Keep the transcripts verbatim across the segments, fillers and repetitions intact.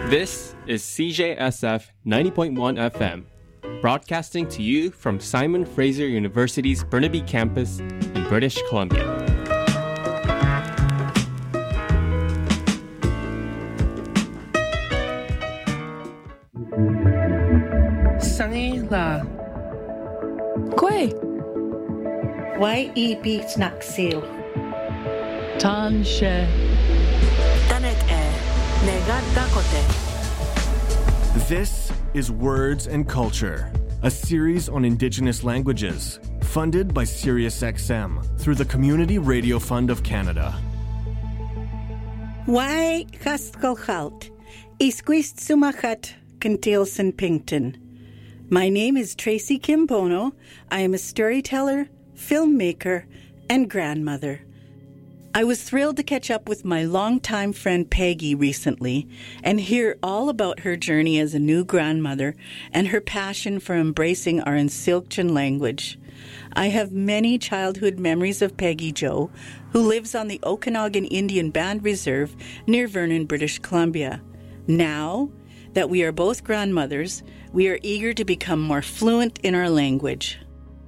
This is C J S F ninety point one F M, broadcasting to you from Simon Fraser University's Burnaby campus in British Columbia. Sangi la. Kwe. Why e beats naksil. Tan she. Tanet e. Negat dakote. This is Words and Culture, a series on Indigenous languages, funded by SiriusXM through the Community Radio Fund of Canada. Why kaskolchalt. Isquist sumachat kantilson Pington. My name is Tracy Kimbono. I am a storyteller, filmmaker, and grandmother. I was thrilled to catch up with my longtime friend Peggy recently and hear all about her journey as a new grandmother and her passion for embracing our Nsilk'chan language. I have many childhood memories of Peggy Jo, who lives on the Okanagan Indian Band Reserve near Vernon, British Columbia. Now that we are both grandmothers, we are eager to become more fluent in our language.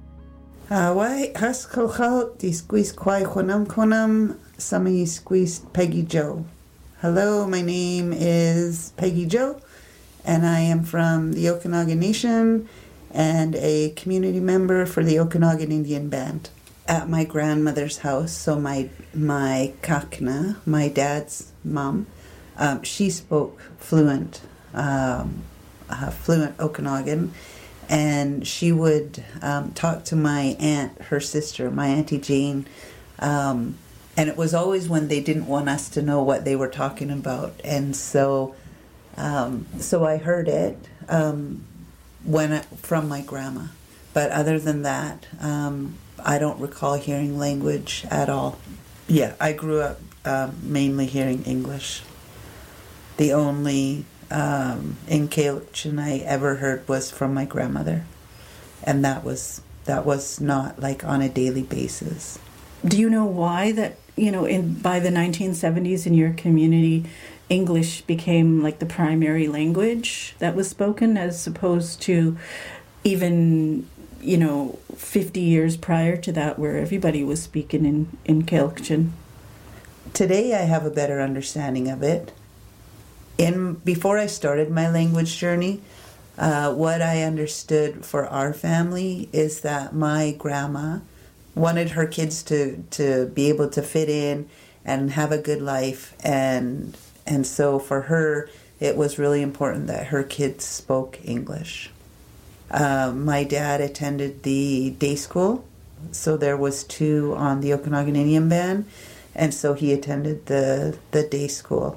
Why haskochal di squeeze kwai khonam khonam sami squeeze Peggy Jo. Hello, my name is Peggy Jo, and I am from the Okanagan Nation and a community member for the Okanagan Indian Band. At my grandmother's house, so my my kakna, my dad's mom, um, she spoke fluent, um, uh, fluent Okanagan. And she would um, talk to my aunt, her sister, my Auntie Jane. Um, and it was always when they didn't want us to know what they were talking about. And so um, so I heard it um, when I, from my grandma. But other than that, um, I don't recall hearing language at all. Yeah, I grew up um, mainly hearing English. The only Um, Nsilk'chan I ever heard was from my grandmother, and that was that was not like on a daily basis. Do you know why that, you know, in by the nineteen seventies in your community, English became like the primary language that was spoken as opposed to even, you know, fifty years prior to that where everybody was speaking in, in Nsilk'chan? Today I have a better understanding of it. In, before I started my language journey, uh, what I understood for our family is that my grandma wanted her kids to, to be able to fit in and have a good life, and and so for her it was really important that her kids spoke English. Uh, my dad attended the day school, so there was two on the Okanagan Indian Band, and so he attended the, the day school.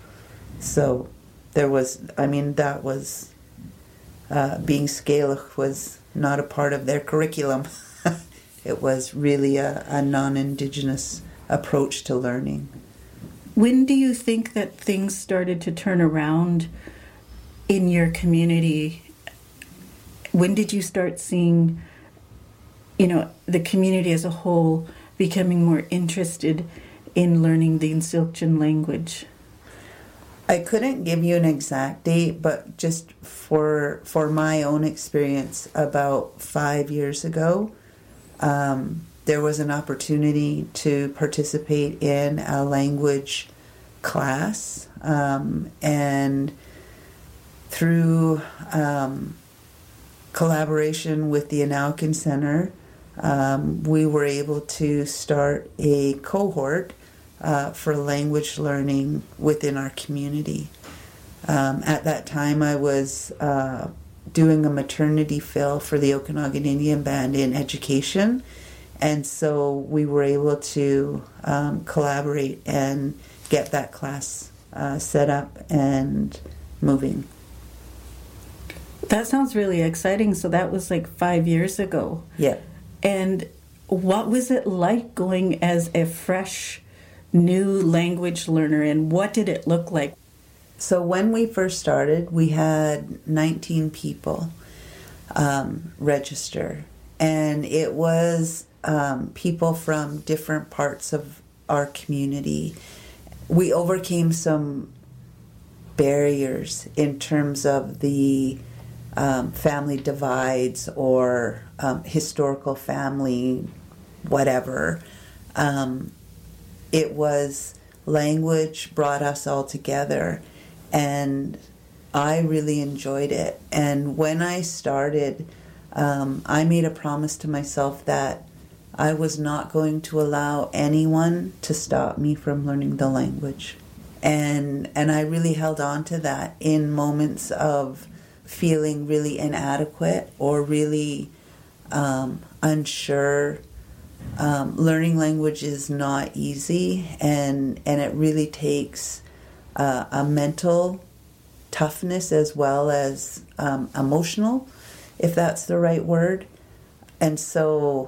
So there was, I mean, that was, uh, being Scéalach was not a part of their curriculum. It was really a, a non-Indigenous approach to learning. When do you think that things started to turn around in your community? When did you start seeing, you know, the community as a whole becoming more interested in learning the Nsilk'chan language? I couldn't give you an exact date, but just for for my own experience, about five years ago, um, there was an opportunity to participate in a language class, um, and through um, collaboration with the Anaukin Center, um, we were able to start a cohort Uh, for language learning within our community. Um, at that time, I was uh, doing a maternity fill for the Okanagan Indian Band in education, and so we were able to um, collaborate and get that class uh, set up and moving. That sounds really exciting. So that was like five years ago. Yeah. And what was it like going as a fresh new language learner, and what did it look like? So when we first started, we had nineteen people um, register, and it was um, people from different parts of our community. We overcame some barriers in terms of the um, family divides or um, historical family whatever. Um, it was language brought us all together, and I really enjoyed it. And when I started, um, I made a promise to myself that I was not going to allow anyone to stop me from learning the language. And and I really held on to that in moments of feeling really inadequate or really um, unsure. Um, learning language is not easy, and, and it really takes uh, a mental toughness as well as um, emotional, if that's the right word. And so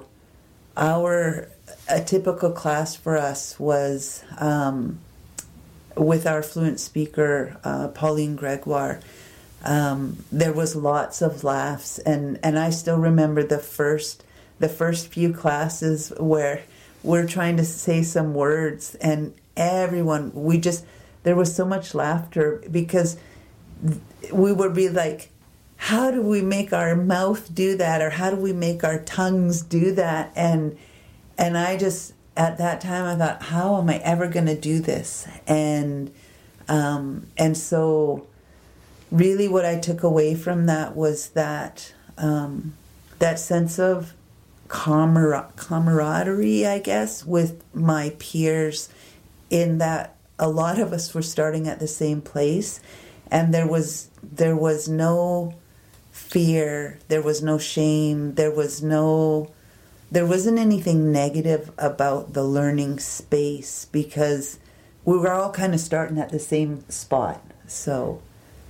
our a typical class for us was um, with our fluent speaker, uh, Pauline Gregoire. Um, there was lots of laughs, and, and I still remember the first the first few classes where we're trying to say some words, and everyone, we just, there was so much laughter because we would be like, how do we make our mouth do that, or how do we make our tongues do that? And and I just, at that time, I thought, how am I ever going to do this? And um, and so really what I took away from that was that um, that sense of camar- camaraderie, I guess, with my peers, in that a lot of us were starting at the same place, and there was there was no fear, there was no shame, there was no there wasn't anything negative about the learning space, because we were all kind of starting at the same spot. So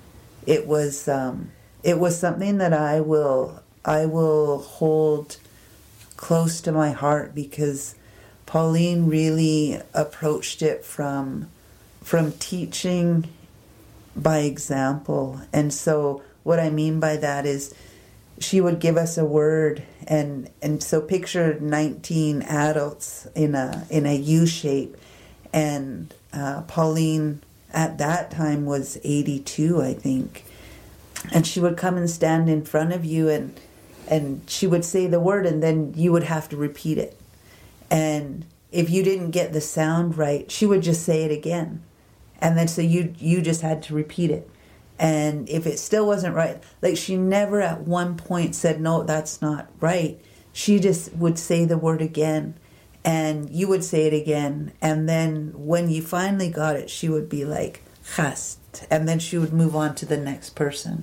it was um, it was something that I will I will hold close to my heart, because Pauline really approached it from from teaching by example. And so what I mean by that is she would give us a word, and and so picture nineteen adults in a in a U shape, and uh, Pauline at that time was eighty-two, I think, and she would come and stand in front of you, and and she would say the word, and then you would have to repeat it. And if you didn't get the sound right, she would just say it again. And then so you you just had to repeat it. And if it still wasn't right, like she never at one point said, no, that's not right. She just would say the word again, and you would say it again. And then when you finally got it, she would be like, Khast. And then she would move on to the next person.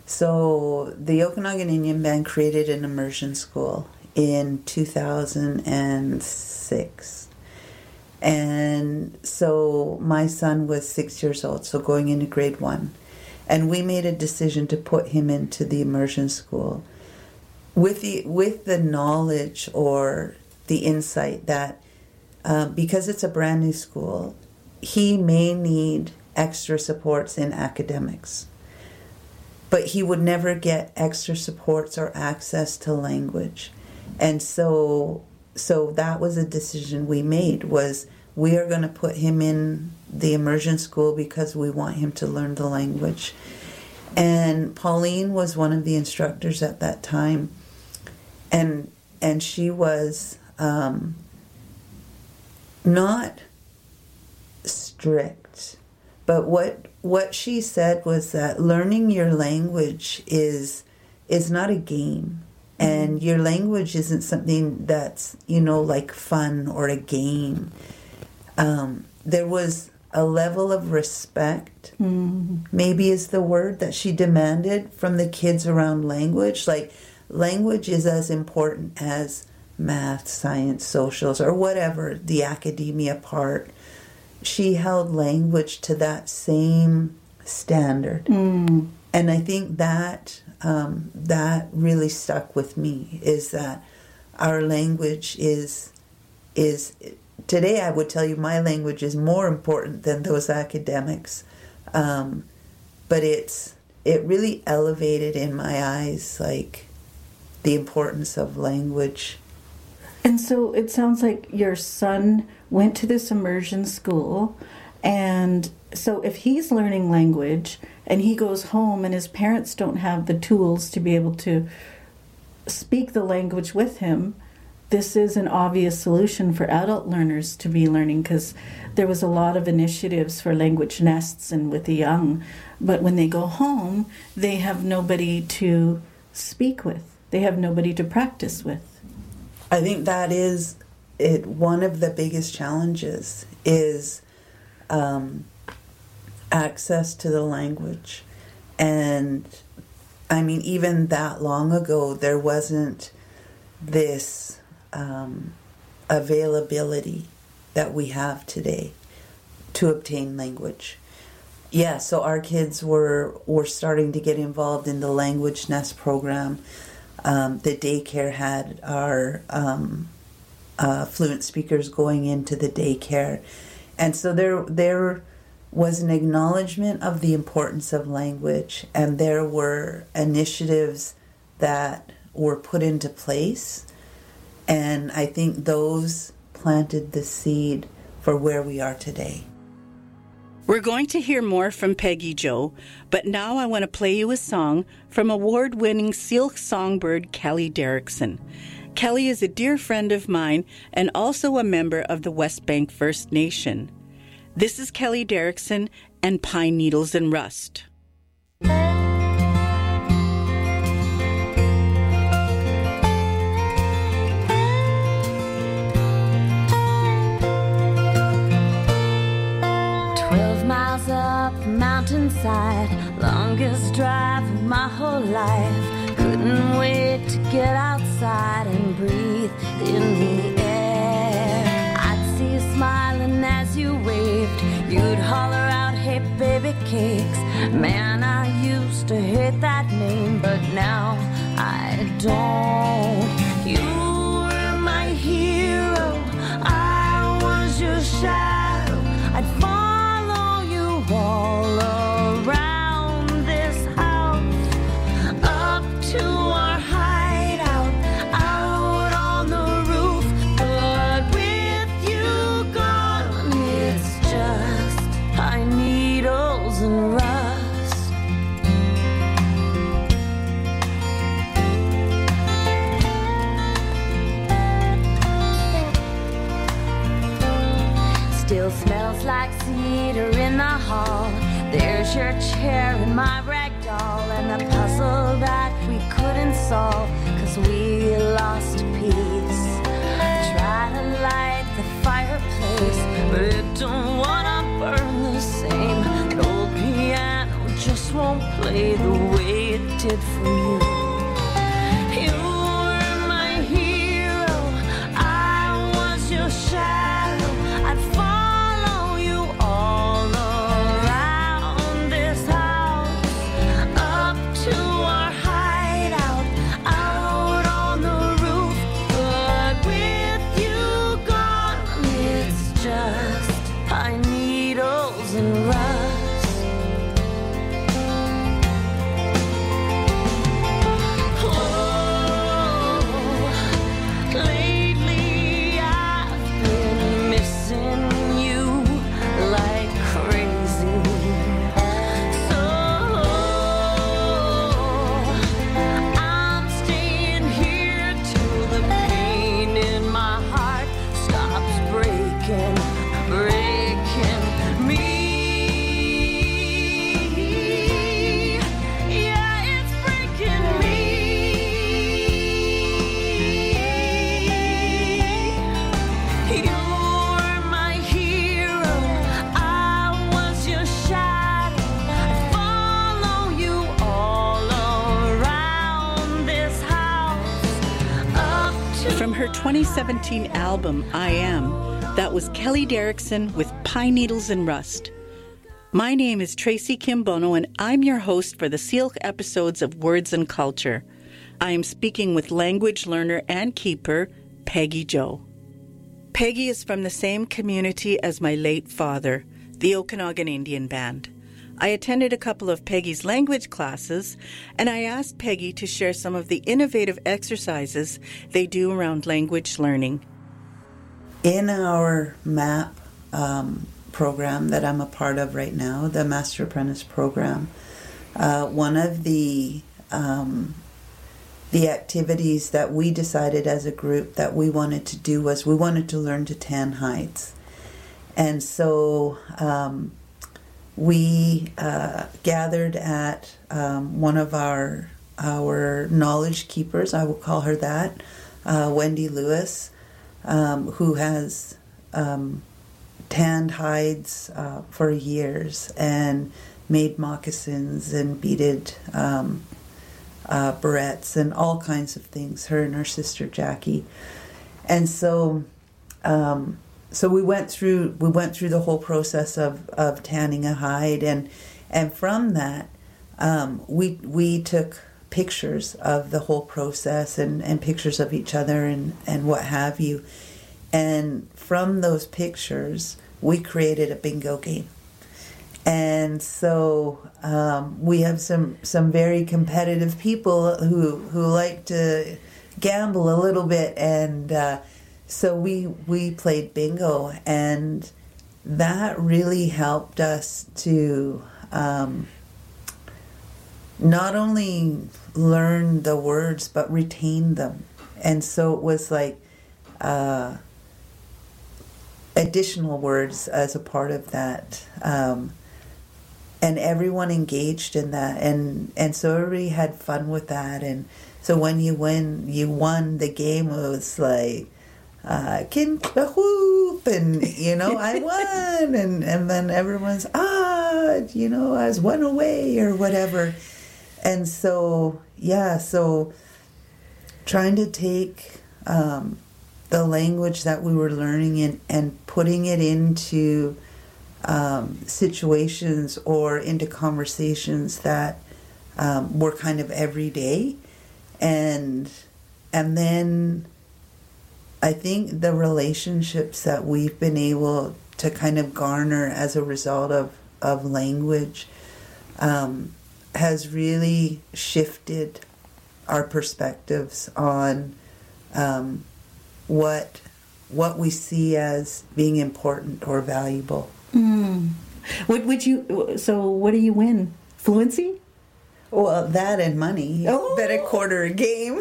So the Okanagan Indian Band created an immersion school in two thousand six. And so my son was six years old, so going into grade one. And we made a decision to put him into the immersion school with the with the knowledge or the insight that uh, because it's a brand new school, he may need extra supports in academics. But he would never get extra supports or access to language. And so so that was a decision we made, was we are going to put him in the immersion school because we want him to learn the language. And Pauline was one of the instructors at that time. And and she was um, not strict, but what what she said was that learning your language is is not a game. And your language isn't something that's, you know, like fun or a game. Um, there was a level of respect, mm-hmm. maybe is the word, that she demanded from the kids around language. Like, language is as important as math, science, socials, or whatever, the academia part. She held language to that same standard. Mm. And I think that um, that really stuck with me, is that our language is is today I would tell you my language is more important than those academics, um, but it's it really elevated in my eyes like the importance of language. And so it sounds like your son went to this immersion school, and So if he's learning language and he goes home and his parents don't have the tools to be able to speak the language with him, this is an obvious solution for adult learners to be learning, because there was a lot of initiatives for language nests and with the young. But when they go home, they have nobody to speak with. They have nobody to practice with. I think that is it. One of the biggest challenges is um, access to the language. And I mean, even that long ago, there wasn't this um, availability that we have today to obtain language. Yeah, so our kids were, were starting to get involved in the Language Nest program. Um, the daycare had our um, uh, fluent speakers going into the daycare. And so there there was an acknowledgement of the importance of language, and there were initiatives that were put into place. And I think those planted the seed for where we are today. We're going to hear more from Peggy Jo, but now I want to play you a song from award-winning Syilx songbird Kelly Derrickson. Kelly is a dear friend of mine and also a member of the West Bank First Nation. This is Kelly Derrickson and Pine Needles and Rust. Miles up the mountainside, longest drive of my whole life. Couldn't wait to get outside and breathe in the air. I'd see you smiling as you waved. You'd holler out, hey baby cakes. Man, I used to hate that name, but now I don't. You were my hero, I was your shadow. I'd fall all around this house, up to our hideout, out on the roof. But with you gone, it's just pine needles and rust. Still smells like cedar in the hall. There's your chair and my rag doll, and the puzzle that we couldn't solve, 'cause we lost peace. I try to light the fireplace, but it don't wanna burn the same. The old piano just won't play the way it did for you. You were my hero, I was your shadow. I'd follow you all around this house, up to our hideout, out on the roof. But with you gone, it's just pine needles and rust. Oh, lately I've been missing you like crazy. So I'm staying here till the pain in my heart stops breaking, breaking me. Yeah, it's breaking me. You were my hero, I was your shadow. I'd follow you all around this house, up to From her twenty seventeen album, I Am, that was Kelly Derrickson with Pine Needles and Rust. My name is Tracy Kimbono, and I'm your host for the Syilx episodes of Words and Culture. I am speaking with language learner and keeper, Peggy Jo. Peggy is from the same community as my late father, the Okanagan Indian Band. I attended a couple of Peggy's language classes, and I asked Peggy to share some of the innovative exercises they do around language learning. In our MAP um, program that I'm a part of right now, the Master Apprentice program, uh, one of the um, the activities that we decided as a group that we wanted to do was we wanted to learn to tan hides. And so um, we uh, gathered at um, one of our our knowledge keepers, I will call her that, uh, Wendy Lewis, um, who has um, tanned hides uh, for years and made moccasins and beaded um, uh, barrettes and all kinds of things, her and her sister Jackie. And so um, so we went through we went through the whole process of, of tanning a hide, and and from that um, we we took pictures of the whole process and, and pictures of each other and, and what have you. And from those pictures, we created a bingo game. And so um, we have some, some very competitive people who who like to gamble a little bit. And uh, so we, we played bingo. And that really helped us to Um, not only learn the words, but retain them. And so it was like uh, additional words as a part of that. Um, and everyone engaged in that. And, and so everybody had fun with that. And so when you win, you won the game, it was like, uh, kin whoop, and, you know, I won. And, and then everyone's, ah, you know, I was one away or whatever. And so, yeah, so trying to take um, the language that we were learning and, and putting it into um, situations or into conversations that um, were kind of everyday. And, and then I think the relationships that we've been able to kind of garner as a result of, of language um, has really shifted our perspectives on um, what what we see as being important or valuable. Mm. What would you? So, what do you win? Fluency? Well, that and money. Oh. Bet a quarter a game.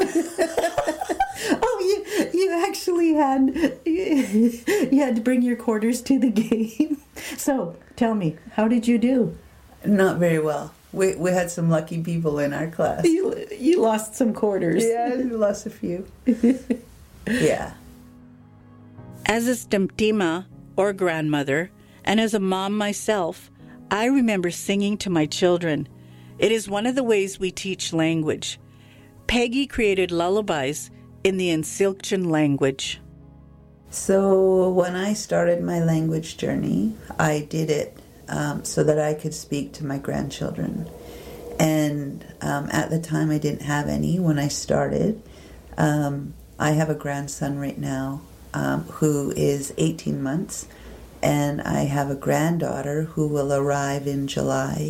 Oh, you you actually had you had to bring your quarters to the game. So, tell me, how did you do? Not very well. We we had some lucky people in our class. You, you lost some quarters. Yeah, we lost a few. Yeah. As a Stemtima, or grandmother, and as a mom myself, I remember singing to my children. It is one of the ways we teach language. Peggy created lullabies in the Ansilchan language. So when I started my language journey, I did it Um, so that I could speak to my grandchildren. And um, at the time I didn't have any when I started. Um, I have a grandson right now um, who is eighteen months, and I have a granddaughter who will arrive in July.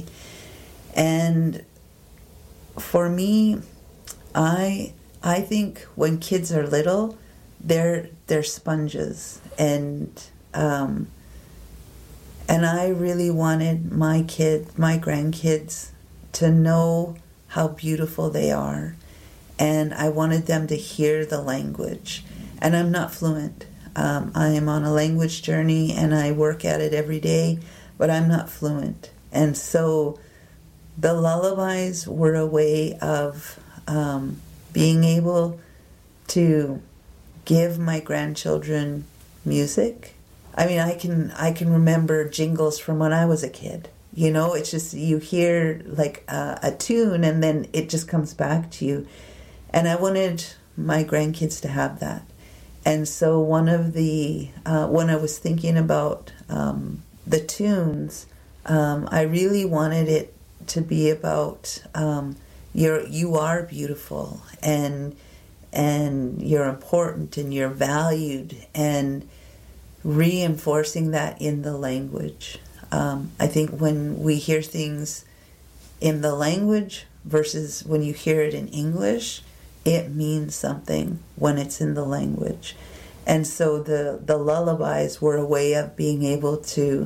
And for me, I I think when kids are little, they're they're sponges, and um, And I really wanted my kids, my grandkids, to know how beautiful they are. And I wanted them to hear the language. And I'm not fluent. Um, I am on a language journey and I work at it every day, but I'm not fluent. And so the lullabies were a way of um, being able to give my grandchildren music. I mean, I can I can remember jingles from when I was a kid. You know, it's just you hear like a, a tune and then it just comes back to you. And I wanted my grandkids to have that. And so one of the, uh, when I was thinking about um, the tunes, um, I really wanted it to be about um, you're, you are beautiful and and you're important and you're valued, and reinforcing that in the language. Um, I think when we hear things in the language versus when you hear it in English, it means something when it's in the language. And so the, the lullabies were a way of being able to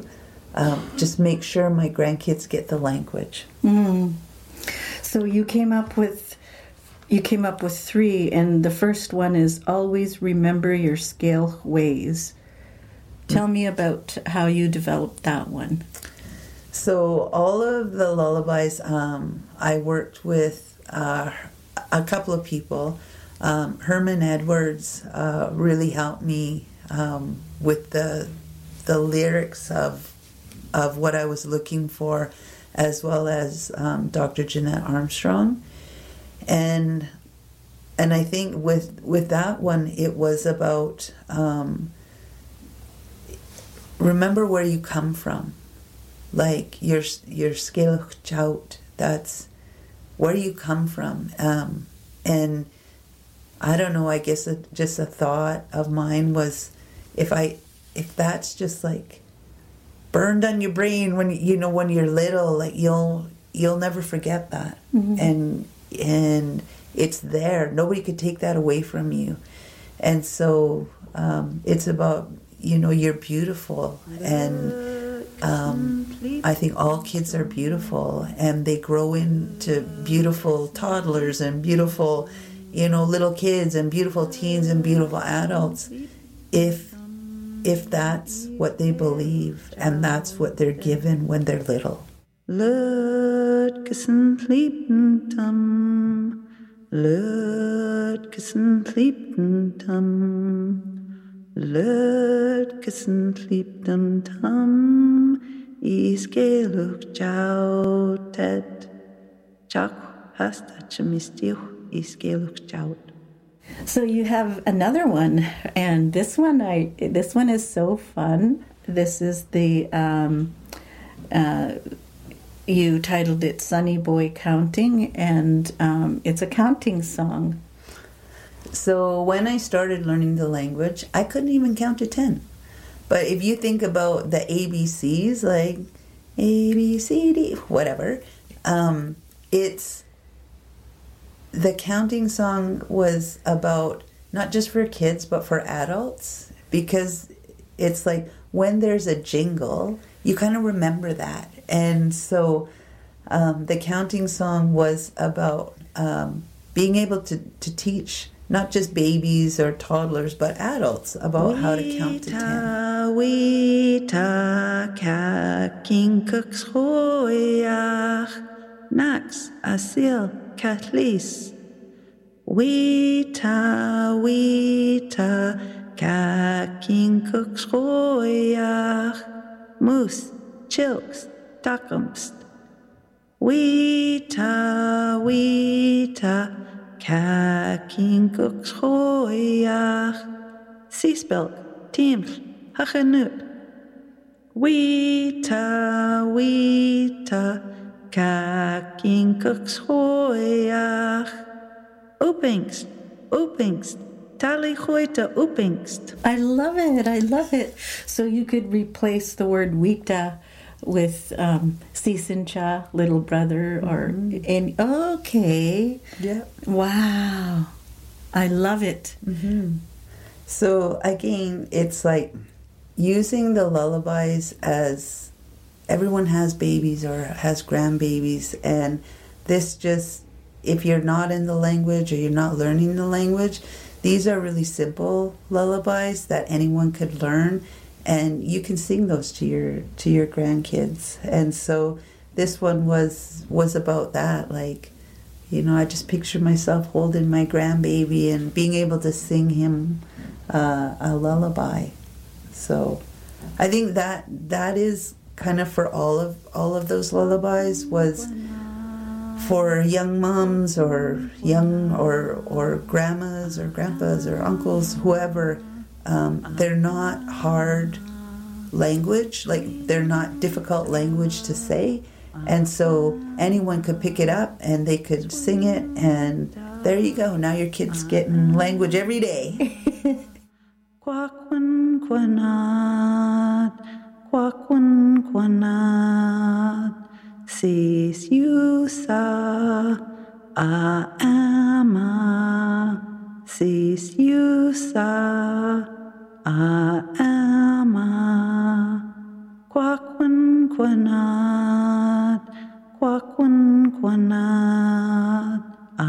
um, just make sure my grandkids get the language. Mm. So you came up with you came up with three, and the first one is always remember your scale ways. Tell me about how you developed that one. So all of the lullabies, um, I worked with uh, a couple of people. Um, Herman Edwards uh, really helped me um, with the the lyrics of of what I was looking for, as well as um, Doctor Jeanette Armstrong, and and I think with with that one it was about um, remember where you come from, like your your scéalach teacht. That's where you come from, um, and I don't know. I guess a, just a thought of mine was, if I if that's just like burned on your brain when you know when you're little, like you'll you'll never forget that, mm-hmm. and and it's there. Nobody could take that away from you, and so um, it's about you know you're beautiful, and um, I think all kids are beautiful, and they grow into beautiful toddlers and beautiful, you know, little kids and beautiful teens and beautiful adults, if if that's what they believe and that's what they're given when they're little. Lutgessen liebten tam, Lutgessen liebten tam, Lutgessen liebten tam, Isgeluk joutet, Chak hasta chemistiuch. So you have another one, and this one I this one is so fun. This is the um, uh, you titled it "Sunny Boy Counting," and um, it's a counting song. So when I started learning the language, I couldn't even count to ten. But if you think about the A B Cs, like A B C D, whatever, um, it's the counting song was about not just for kids but for adults, because it's like when there's a jingle you kind of remember that, and so um, the counting song was about um, being able to, to teach not just babies or toddlers but adults about how to count to ten. Wita kakinkux hoyach nax asil Katlis, Wita, Wita, Kakinkux Royach, Moose, Chilks, Takums, Wita, Wita, Kakinkux Royach, Seaspelk, Teams, Hachanut, Wita, Wita, Kakinkux hoyach, Oopingst, Oopingst, Tali hoita Oopingst. I love it, I love it. So you could replace the word Wita with um, Sisincha, little brother, or mm-hmm. and okay. Yeah. Wow. I love it. Mm-hmm. So again, it's like using the lullabies as everyone has babies or has grandbabies, and this just, if you're not in the language or you're not learning the language, these are really simple lullabies that anyone could learn, and you can sing those to your to your grandkids. And so this one was was about that, like, you know, I just picture myself holding my grandbaby and being able to sing him uh, a lullaby. So I think that that is kind of for all of all of those lullabies, was for young moms or young or or grandmas or grandpas or uncles, whoever. Um, they're not hard language, like they're not difficult language to say, and so anyone could pick it up and they could sing it, and there you go. Now your kid's getting language every day. Quaquan quanat, sis yusa, a ama, sis yusa, a ama, quaquan quanat, quaquan quanat,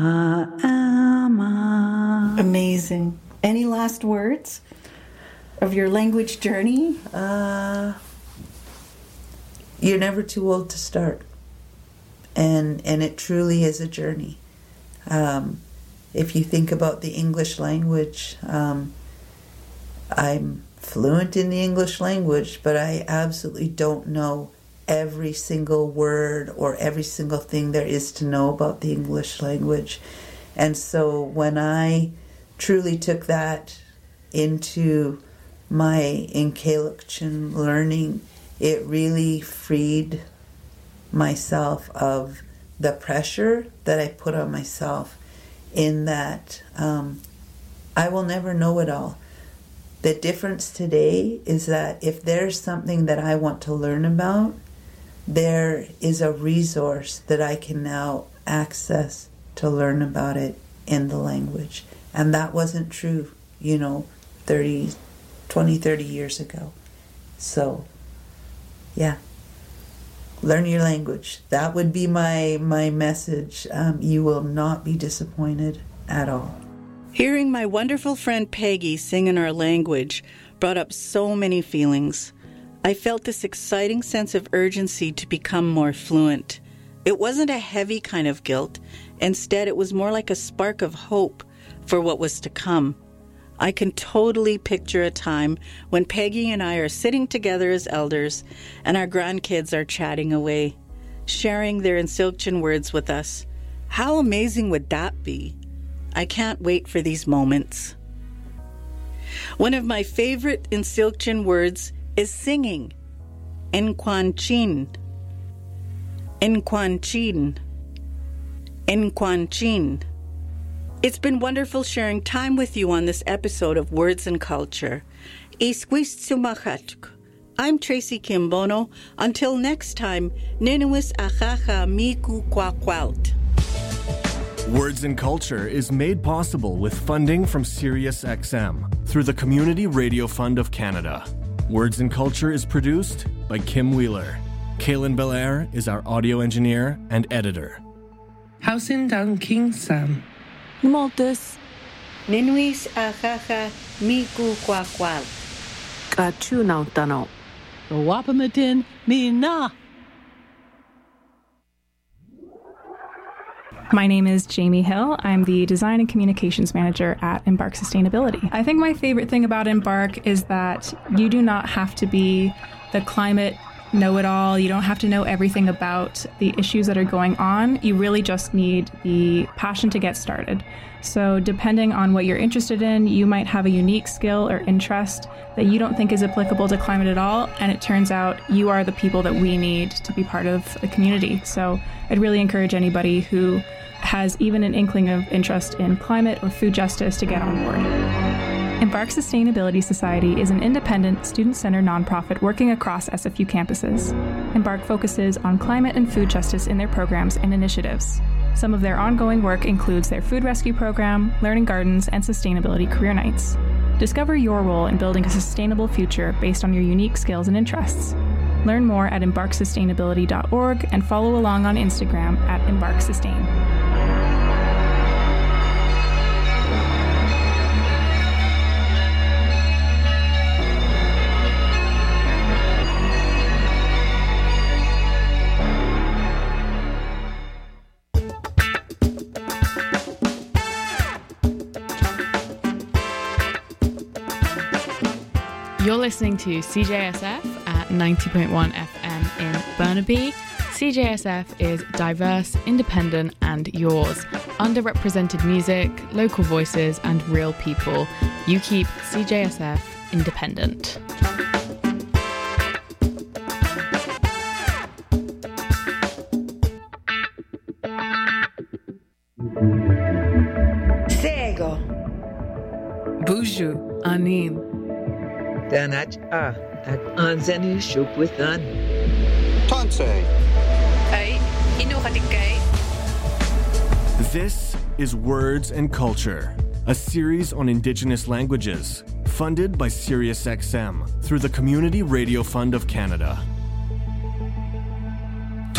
aama. Amazing. Any last words of your language journey? Uh, you're never too old to start. And and it truly is a journey. Um, if you think about the English language, um, I'm fluent in the English language, but I absolutely don't know every single word or every single thing there is to know about the English language. And so when I truly took that into my Inkaylukshan learning, it really freed myself of the pressure that I put on myself, in that um, I will never know it all. The difference today is that if there's something that I want to learn about, there is a resource that I can now access to learn about it in the language. And that wasn't true, you know, thirty, twenty, thirty years ago. So, yeah. Learn your language. That would be my, my message. Um, you will not be disappointed at all. Hearing my wonderful friend Peggy sing in our language brought up so many feelings. I felt this exciting sense of urgency to become more fluent. It wasn't a heavy kind of guilt. Instead, it was more like a spark of hope for what was to come. I can totally picture a time when Peggy and I are sitting together as elders and our grandkids are chatting away, sharing their Insilkchan words with us. How amazing would that be? I can't wait for these moments. One of my favorite Insilkchan words is singing. Enquanchin. Enquanchin. Enquanchin. It's been wonderful sharing time with you on this episode of Words and Culture. Isquistsumachatuk. I'm Tracy Kimbono. Until next time, Ninuis achacha miku kwakwalt. Words and Culture is made possible with funding from SiriusXM through the Community Radio Fund of Canada. Words and Culture is produced by Kim Wheeler. Kaylin Belair is our audio engineer and editor. Hausin down King Sam. Maltus. Ninuis achacha miku kwakwalt. Kachunautano. Wapamatin mina. My name is Jamie Hill. I'm the Design and Communications Manager at Embark Sustainability. I think my favorite thing about Embark is that you do not have to be the climate know-it-all. You don't have to know everything about the issues that are going on. You really just need the passion to get started. So depending on what you're interested in, you might have a unique skill or interest that you don't think is applicable to climate at all, and it turns out you are the people that we need to be part of the community. So I'd really encourage anybody who has even an inkling of interest in climate or food justice to get on board. Embark Sustainability Society is an independent, student-centered nonprofit working across S F U campuses. Embark focuses on climate and food justice in their programs and initiatives. Some of their ongoing work includes their food rescue program, learning gardens, and sustainability career nights. Discover your role in building a sustainable future based on your unique skills and interests. Learn more at embark sustainability dot org and follow along on Instagram at embark sustain. You're listening to C J S F at ninety point one F M in Burnaby. C J S F is diverse, independent, and yours. Underrepresented music, local voices, and real people. You keep C J S F independent. Sego. Buju Anin. Danach a at anzeni shuk with an. Tonse. Hey, inuhatikai. This is Words and Culture, a series on Indigenous languages, funded by SiriusXM through the Community Radio Fund of Canada.